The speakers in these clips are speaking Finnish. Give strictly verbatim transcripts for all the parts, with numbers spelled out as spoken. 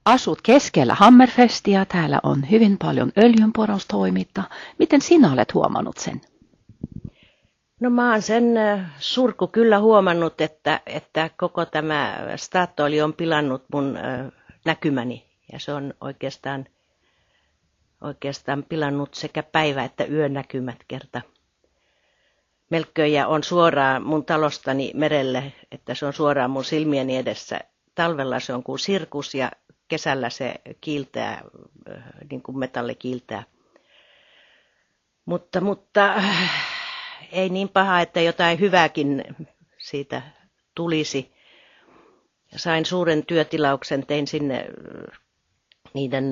Asut keskellä Hammerfestia, täällä on hyvin paljon öljynporaustoimintaa. Miten sinä olet huomannut sen? No mä oon sen surku kyllä huomannut, että, että koko tämä Statoil on pilannut mun näkymäni. Ja se on oikeastaan, oikeastaan pilannut sekä päivä- että yönäkymät kerta. Melkköjä on suoraan mun talostani merelle, että se on suoraan mun silmieni edessä. Talvella se on kuin sirkus ja kesällä se kiiltää, niin kuin metalli kiiltää. Mutta, mutta ei niin paha, että jotain hyvääkin siitä tulisi. Sain suuren työtilauksen, tein sinne niiden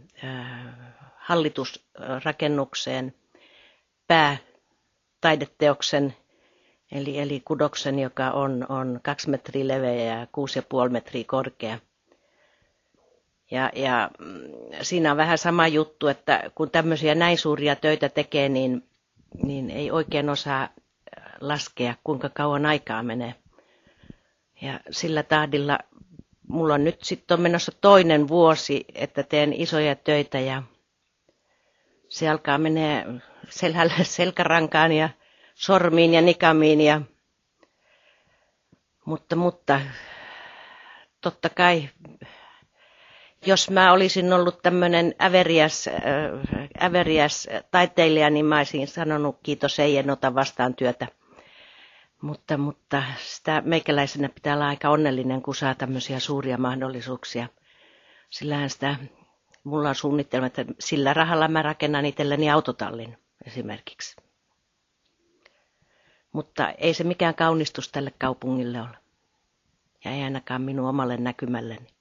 hallitusrakennukseen päätaideteoksen, eli, eli kudoksen, joka on, on kaksi metriä leveä ja kuusi ja puoli metriä korkea. Ja, ja siinä on vähän sama juttu, että kun tämmöisiä näin suuria töitä tekee, niin, niin ei oikein osaa laskea, kuinka kauan aikaa menee. Ja sillä tahdilla mulla on nyt sitten on menossa toinen vuosi, että teen isoja töitä ja se alkaa menee selhälle selkärankaan ja sormiin ja nikamiin. Ja, mutta, mutta totta kai, jos mä olisin ollut tämmöinen äveriäs, äh, äveriäs taiteilija, niin mä olisin sanonut kiitos, ei en ota vastaan työtä. Mutta, mutta sitä meikäläisenä pitää olla aika onnellinen, kun saa tämmöisiä suuria mahdollisuuksia. Sillähän sitä, mulla on suunnitelma, että sillä rahalla mä rakennan itselleni autotallin esimerkiksi. Mutta ei se mikään kaunistus tälle kaupungille ole. Ja ei ainakaan minun omalle näkymälleni.